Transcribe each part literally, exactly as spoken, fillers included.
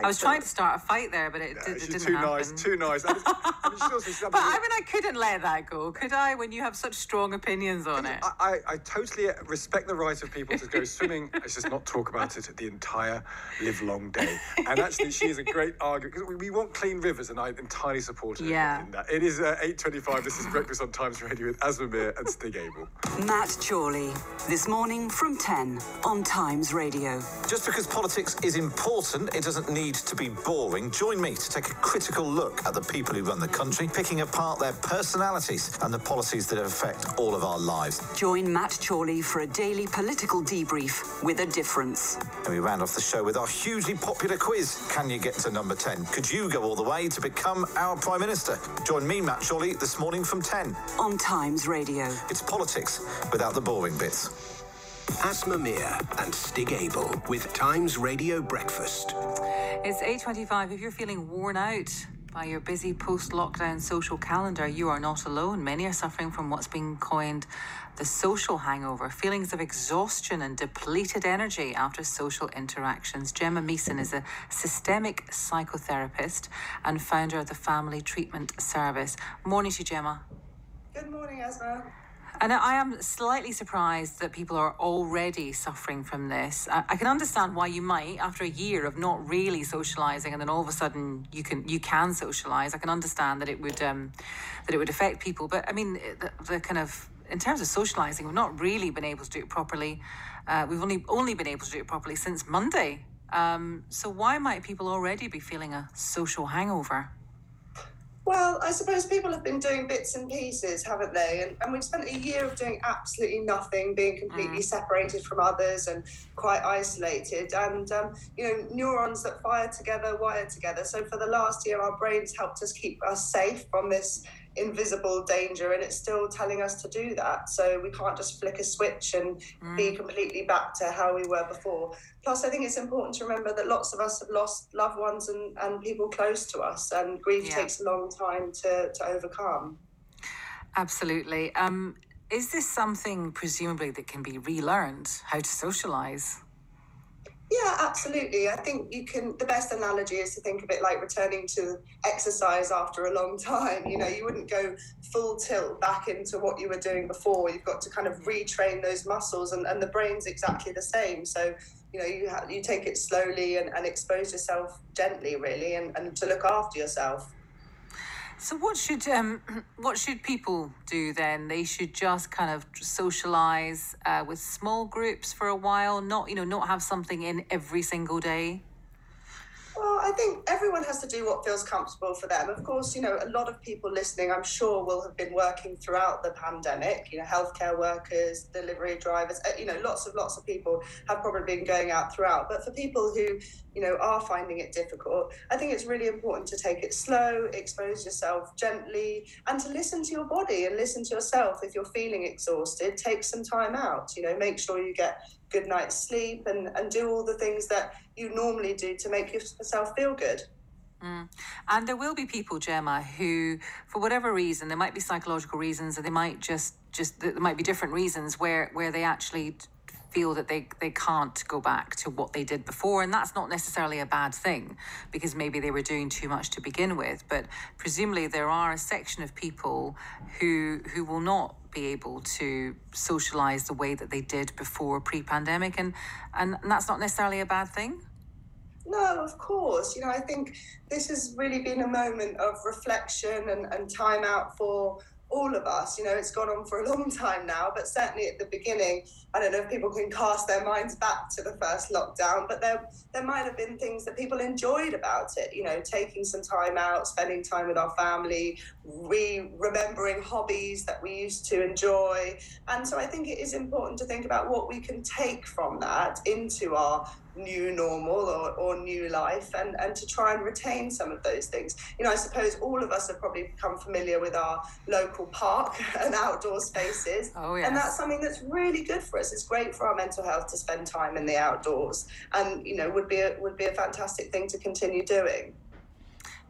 I was trying to start a fight there, but it, yeah, did, it she's didn't too happen. nice, too nice. And it's, and it's also, she's but I mean, I couldn't let that go, could I? When you have such strong opinions on it. I, I, I totally respect the right of people to go swimming. Let's just not talk about it the entire live-long day. And actually, she is a great argument because we, we want clean rivers, and I entirely support her yeah. in, in that. It is uh, eight twenty-five. This is Breakfast on Times Radio with Asma Mir and Stig Abel. Matt Chorley, this morning from ten on Times Radio. Just because politics is important, it doesn't need to be boring. Join me to take a critical look at the people who run the country, picking apart their personalities and the policies that affect all of our lives. Join Matt Chorley for a daily political debrief with a difference. And we round off the show with our hugely popular quiz. Can you get to number ten? Could you go all the way to become our Prime Minister? Join me, Matt Chorley, this morning from ten. On Times Radio. It's politics without the boring bits. Asma Mir and Stig Abel with Times Radio Breakfast. It's eight twenty-five. If you're feeling worn out by your busy post-lockdown social calendar, you are not alone. Many are suffering from what's been coined the social hangover, feelings of exhaustion and depleted energy after social interactions. Gemma Meeson is a systemic psychotherapist and founder of the Family Treatment Service. Morning to you, Gemma. Good morning, Asma. And I am slightly surprised that people are already suffering from this. I, I can understand why you might, after a year of not really socialising, and then all of a sudden you can you can socialise. I can understand that it would um, that it would affect people. But I mean, the, the kind of in terms of socialising, we've not really been able to do it properly. Uh, we've only only been able to do it properly since Monday. Um, so why might people already be feeling a social hangover? Well, I suppose people have been doing bits and pieces, haven't they? And, and we've spent a year of doing absolutely nothing, being completely mm. separated from others and quite isolated. And, um, you know, neurons that fire together, wire together. So for the last year, our brains helped us keep us safe from this invisible danger, and it's still telling us to do that. So we can't just flick a switch and mm. be completely back to how we were before. Plus, I think it's important to remember that lots of us have lost loved ones and, and people close to us, and grief yeah. takes a long time to, to overcome. Absolutely. Um, is this something, presumably, that can be relearned, how to socialise? Yeah, absolutely. I think you can, the best analogy is to think of it like returning to exercise after a long time. You know, you wouldn't go full tilt back into what you were doing before. You've got to kind of retrain those muscles, and, and the brain's exactly the same. So, you know, you ha- you take it slowly and, and expose yourself gently, really, and, and to look after yourself. So what should um, what should people do then? They should just kind of socialise uh, with small groups for a while, not, you know, not have something in every single day? Well, I think everyone has to do what feels comfortable for them. Of course, you know, a lot of people listening, I'm sure, will have been working throughout the pandemic. You know, healthcare workers, delivery drivers, you know, lots of lots of people have probably been going out throughout. But for people who, you know, are finding it difficult, I think it's really important to take it slow, expose yourself gently, and to listen to your body and listen to yourself. If you're feeling exhausted, take some time out. You know, make sure you get good night's sleep and, and do all the things that you normally do to make yourself feel good. Mm. And there will be people, Gemma, who, for whatever reason, there might be psychological reasons, or they might just, just there might be different reasons where, where they actually feel that they, they can't go back to what they did before. And that's not necessarily a bad thing, because maybe they were doing too much to begin with. But presumably there are a section of people who who will not be able to socialise the way that they did before pre-pandemic. And, and, and that's not necessarily a bad thing. No, of course. You know, I think this has really been a moment of reflection and, and time out for all of us. You know, it's gone on for a long time now, but certainly at the beginning, I don't know if people can cast their minds back to the first lockdown, but there there might have been things that people enjoyed about it, you know, taking some time out, spending time with our family, re-remembering hobbies that we used to enjoy. And so I think it is important to think about what we can take from that into our new normal or, or new life, and, and to try and retain some of those things. You know, I suppose all of us have probably become familiar with our local park and outdoor spaces. Oh, yes. And that's something that's really good for us. It's great for our mental health to spend time in the outdoors, and, you know, would be a, would be a fantastic thing to continue doing.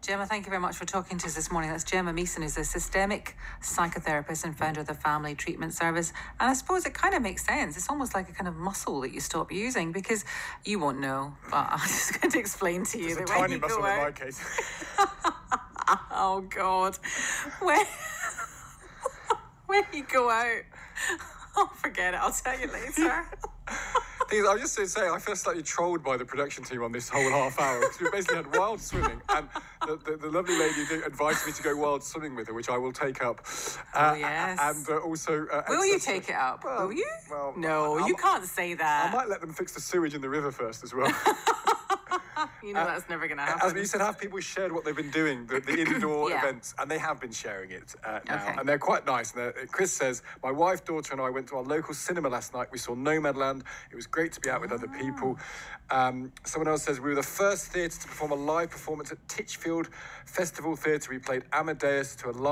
Gemma, thank you very much for talking to us this morning. That's Gemma Meeson, who's a systemic psychotherapist and founder of the Family Treatment Service. And I suppose it kind of makes sense. It's almost like a kind of muscle that you stop using, because you won't know, but I'm just going to explain to you It's a that when tiny you muscle go in out... my case. Oh, God. When, when you go out... Oh, forget it. I'll tell you later. Thing is, I was just saying, I feel slightly trolled by the production team on this whole half hour, because we basically had wild swimming, and the, the, the lovely lady did advised me to go wild swimming with her, which I will take up. Uh, Oh, yes. And uh, also... Uh, Will you exercise. take it up? Well, Will you? well, no, I- you I'm- can't say that. I might let them fix the sewage in the river first as well. You know that's never going to As happen. you said, have people shared what they've been doing, the, the indoor Yeah. events, and they have been sharing it uh, now, Okay. and they're quite nice. And they're- Chris says, my wife, daughter, and I went to our local cinema last night. We saw Nomadland. It was great to be out with other people. Um, someone else says, we were the first theatre to perform a live performance at Titchfield Festival Theatre. We played Amadeus to a live